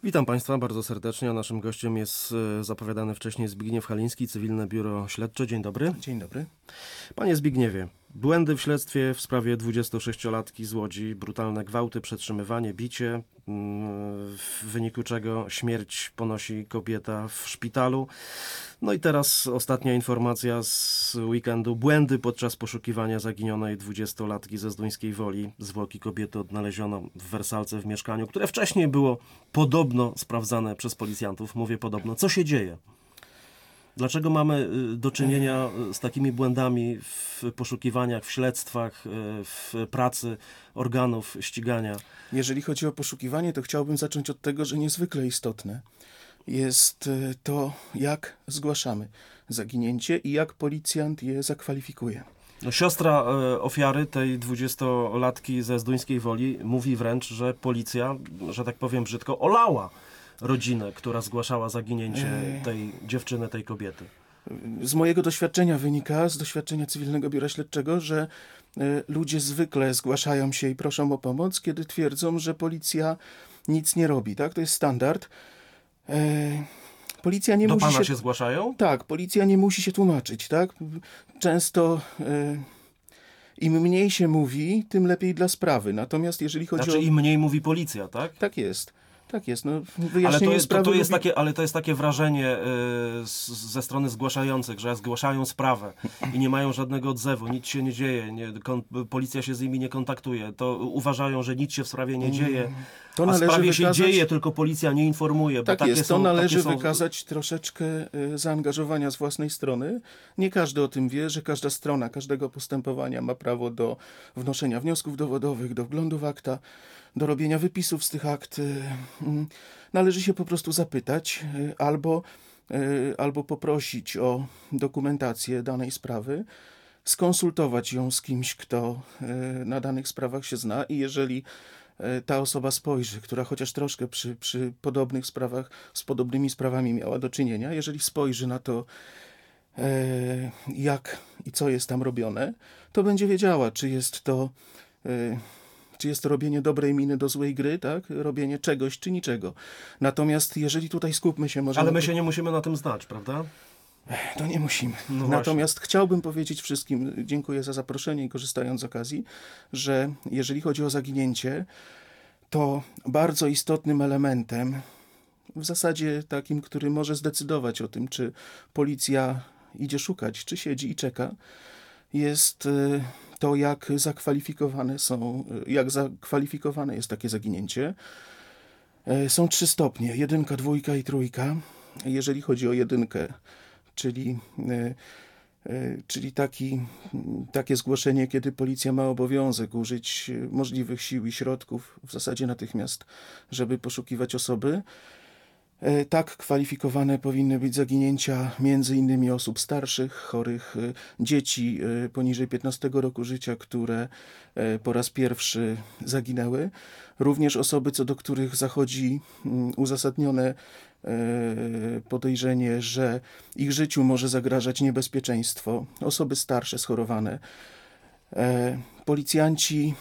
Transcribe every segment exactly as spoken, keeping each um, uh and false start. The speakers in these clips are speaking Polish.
Witam Państwa bardzo serdecznie, a naszym gościem jest zapowiadany wcześniej Zbigniew Haliński, Cywilne Biuro Śledcze. Dzień dobry. Dzień dobry. Panie Zbigniewie, błędy w śledztwie w sprawie dwudziestosześciolatki z Łodzi, brutalne gwałty, przetrzymywanie, bicie, w wyniku czego śmierć ponosi kobieta w szpitalu. No i teraz ostatnia informacja z weekendu. Błędy podczas poszukiwania zaginionej dwudziestolatki ze Zduńskiej Woli. Zwłoki kobiety odnaleziono w wersalce w mieszkaniu, które wcześniej było podobno sprawdzane przez policjantów. Mówię podobno. Co się dzieje? Dlaczego mamy do czynienia z takimi błędami w poszukiwaniach, w śledztwach, w pracy organów ścigania? Jeżeli chodzi o poszukiwanie, to chciałbym zacząć od tego, że niezwykle istotne jest to, jak zgłaszamy zaginięcie i jak policjant je zakwalifikuje. No, siostra ofiary, tej dwudziestolatki ze Zduńskiej Woli, mówi wręcz, że policja, że tak powiem brzydko, olała rodzinę, która zgłaszała zaginięcie tej dziewczyny, tej kobiety. Z mojego doświadczenia wynika, z doświadczenia Cywilnego Biura Śledczego, że ludzie zwykle zgłaszają się i proszą o pomoc, kiedy twierdzą, że policja nic nie robi. Tak? To jest standard. Policja nie Do musi pana się... się zgłaszają? Tak, policja nie musi się tłumaczyć. Tak? Często im mniej się mówi, tym lepiej dla sprawy. Natomiast jeżeli chodzi znaczy, o... im mniej mówi policja, tak? Tak jest. Tak jest. No, ale, to jest, to, to jest lubi... takie, ale to jest takie wrażenie yy, z, ze strony zgłaszających, że zgłaszają sprawę i nie mają żadnego odzewu, nic się nie dzieje, nie, kon, policja się z nimi nie kontaktuje, to uważają, że nic się w sprawie nie dzieje, to a w sprawie wykazać... się dzieje, tylko policja nie informuje. Tak bo jest, są, to należy są... wykazać troszeczkę zaangażowania z własnej strony. Nie każdy o tym wie, że każda strona każdego postępowania ma prawo do wnoszenia wniosków dowodowych, do wglądu w akta, do robienia wypisów z tych akt. Należy się po prostu zapytać albo, albo poprosić o dokumentację danej sprawy, skonsultować ją z kimś, kto na danych sprawach się zna i jeżeli ta osoba spojrzy, która chociaż troszkę przy, przy podobnych sprawach, z podobnymi sprawami miała do czynienia, jeżeli spojrzy na to, jak i co jest tam robione, to będzie wiedziała, czy jest to czy jest to robienie dobrej miny do złej gry, tak? Robienie czegoś czy niczego. Natomiast jeżeli tutaj skupmy się może... Ale my to... się nie musimy na tym znać, prawda? To nie musimy. No Natomiast właśnie. Chciałbym powiedzieć wszystkim, dziękuję za zaproszenie i korzystając z okazji, że jeżeli chodzi o zaginięcie, to bardzo istotnym elementem, w zasadzie takim, który może zdecydować o tym, czy policja idzie szukać, czy siedzi i czeka, jest to, jak zakwalifikowane są, jak zakwalifikowane jest takie zaginięcie. Są trzy stopnie, jedynka, dwójka i trójka. Jeżeli chodzi o jedynkę, czyli, czyli taki, takie zgłoszenie, kiedy policja ma obowiązek użyć możliwych sił i środków, w zasadzie natychmiast, żeby poszukiwać osoby. Tak kwalifikowane powinny być zaginięcia między innymi osób starszych, chorych, dzieci poniżej piętnastego roku życia, które po raz pierwszy zaginęły. Również osoby, co do których zachodzi uzasadnione podejrzenie, że ich życiu może zagrażać niebezpieczeństwo. Osoby starsze, schorowane. Policjanci...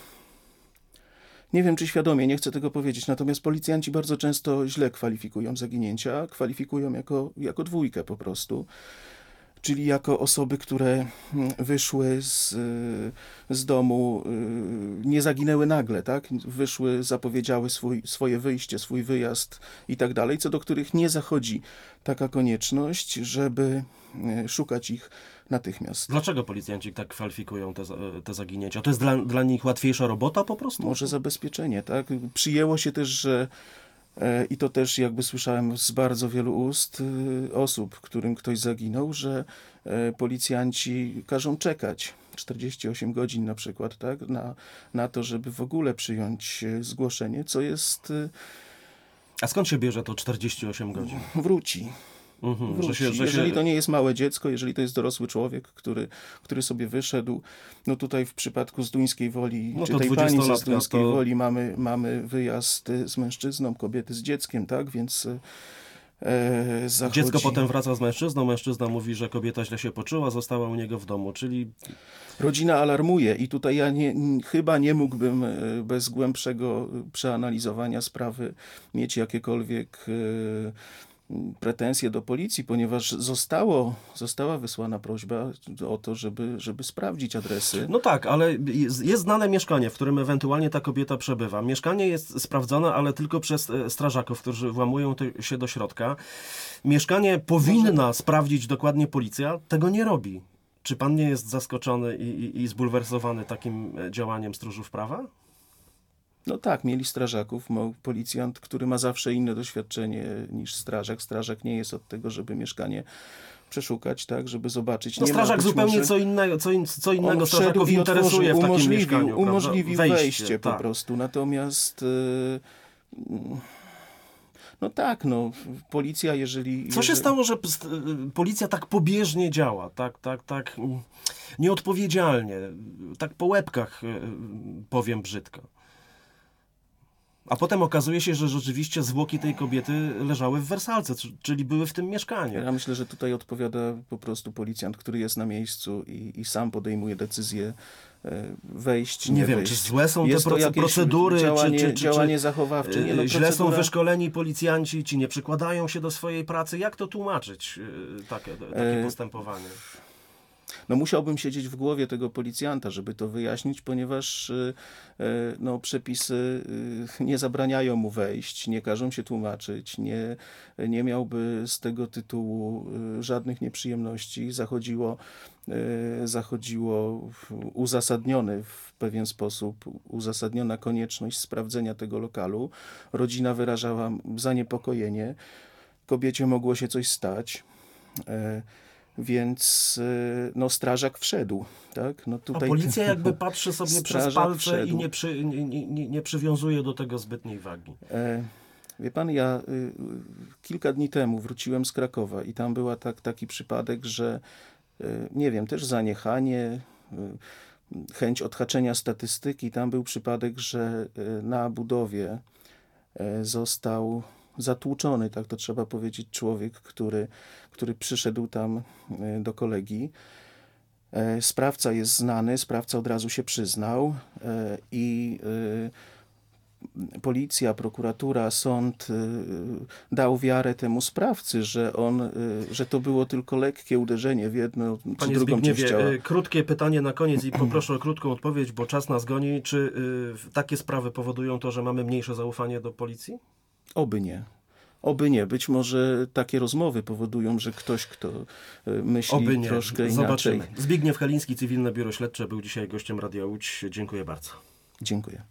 Nie wiem, czy świadomie, nie chcę tego powiedzieć, natomiast policjanci bardzo często źle kwalifikują zaginięcia, kwalifikują jako, jako dwójkę po prostu, czyli jako osoby, które wyszły z, z domu, nie zaginęły nagle, tak? Wyszły, zapowiedziały swój, swoje wyjście, swój wyjazd i tak dalej, co do których nie zachodzi taka konieczność, żeby szukać ich natychmiast. Dlaczego policjanci tak kwalifikują te, te zaginięcia? To jest dla, dla nich łatwiejsza robota po prostu? Może zabezpieczenie, tak? Przyjęło się też, że i to też jakby słyszałem z bardzo wielu ust osób, którym ktoś zaginął, że policjanci każą czekać czterdzieści osiem godzin na przykład, tak? Na, na to, żeby w ogóle przyjąć zgłoszenie, co jest... A skąd się bierze to czterdzieści osiem godzin? Wróci. Mhm, Wróci. że się, że jeżeli się... to nie jest małe dziecko, jeżeli to jest dorosły człowiek, który, który sobie wyszedł, no tutaj w przypadku Zduńskiej Woli, no czy tej pani ze Zduńskiej to... Woli mamy, mamy wyjazd z mężczyzną, kobiety z dzieckiem, tak, więc e, zachodzi... Dziecko potem wraca z mężczyzną, mężczyzna mówi, że kobieta źle się poczuła, została u niego w domu, czyli... Rodzina alarmuje i tutaj ja nie, chyba nie mógłbym e, bez głębszego przeanalizowania sprawy mieć jakiekolwiek e, pretensje do policji, ponieważ zostało, została wysłana prośba o to, żeby, żeby sprawdzić adresy. No tak, ale jest, jest znane mieszkanie, w którym ewentualnie ta kobieta przebywa. Mieszkanie jest sprawdzone, ale tylko przez e, strażaków, którzy włamują te, się do środka. Mieszkanie powinna Może... sprawdzić dokładnie policja, tego nie robi. Czy pan nie jest zaskoczony i, i, i zbulwersowany takim działaniem stróżów prawa? No tak, mieli strażaków, policjant, który ma zawsze inne doświadczenie niż strażak. Strażak nie jest od tego, żeby mieszkanie przeszukać, tak, żeby zobaczyć. No nie strażak zupełnie może... co innego, co, in, co innego strażaków i interesuje w takim umożliwił, mieszkaniu. umożliwił wejście, wejście po tak. prostu. Natomiast yy, no tak, no policja, jeżeli... Co jeżeli... się stało, że policja tak pobieżnie działa, tak, tak, tak nieodpowiedzialnie, tak po łebkach, powiem brzydko. A potem okazuje się, że rzeczywiście zwłoki tej kobiety leżały w wersalce, czyli były w tym mieszkaniu. Ja myślę, że tutaj odpowiada po prostu policjant, który jest na miejscu i, i sam podejmuje decyzję wejść, nie, nie wiem, wejść. czy złe są jest te proce- procedury, działanie, czy, czy, czy, działanie czy zachowawcze. Nie, no, źle procedura... są wyszkoleni policjanci, ci nie przykładają się do swojej pracy. Jak to tłumaczyć, takie, takie e... postępowanie? No musiałbym siedzieć w głowie tego policjanta, żeby to wyjaśnić, ponieważ no, przepisy nie zabraniają mu wejść, nie każą się tłumaczyć, nie, nie miałby z tego tytułu żadnych nieprzyjemności. Zachodziło, zachodziło uzasadniony w pewien sposób, uzasadniona konieczność sprawdzenia tego lokalu. Rodzina wyrażała zaniepokojenie, kobiecie mogło się coś stać. Więc no, strażak wszedł. Tak? No, tutaj... A policja jakby patrzy sobie strażak przez palce wszedł. i nie, przy, nie, nie, nie przywiązuje do tego zbytniej wagi. E, wie pan, ja y, kilka dni temu wróciłem z Krakowa i tam była tak, taki przypadek, że y, nie wiem, też zaniechanie, y, chęć odhaczenia statystyki. Tam był przypadek, że y, na budowie y, został zatłuczony, tak to trzeba powiedzieć, człowiek, który, który przyszedł tam do kolegi. Sprawca jest znany, sprawca od razu się przyznał i policja, prokuratura, sąd dał wiarę temu sprawcy, że on, że to było tylko lekkie uderzenie w jedną czy Panie drugą część ciała. Krótkie pytanie na koniec i poproszę o krótką odpowiedź, bo czas nas goni. Czy y, takie sprawy powodują to, że mamy mniejsze zaufanie do policji? Oby nie. Oby nie. Być może takie rozmowy powodują, że ktoś, kto myśli Oby nie. troszkę Zobaczymy. inaczej. Zbigniew Haliński, Cywilne Biuro Śledcze, był dzisiaj gościem Radia Łódź. Dziękuję bardzo. Dziękuję.